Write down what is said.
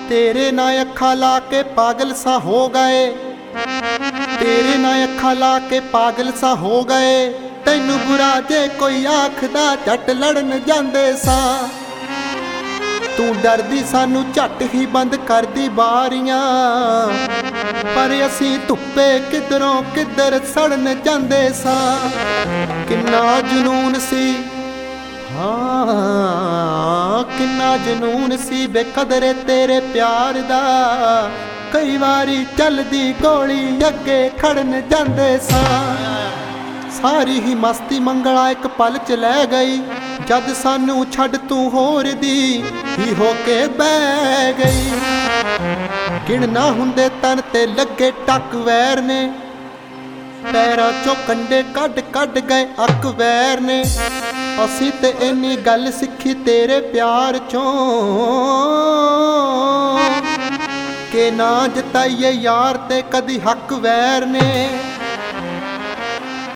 तेरे ना अखा ला के पागल सा हो गए, तेरे ना अखा ला के पागल सा हो गए। तैनू बुरा जे कोई आखदा झट लड़न जांदे सा, तू डरदी सानू झट ही बंद करदी बारियां, पर असी धुप्पे किधरों किधर सड़न जांदे सा। किन्ना जुनून सी, हाँ किन्ना जुनून सी बेकदरे तेरे प्यार दा। कई वारी चलदी गोली अगे खड़न जांदे सा। सारी ही मस्ती मंगला एक पल च लै गई, जद सानू छड़ तू होर दी ही होके बह गई। गिणना हुंदे तन ते लगे टक वैर ने, पैरां चों कंडे कड कड गए अक वैर ने। असी ते इन्नी गल सिक्खी तेरे प्यार चों, के ना जताइए यार ते कदी हक वैर ने।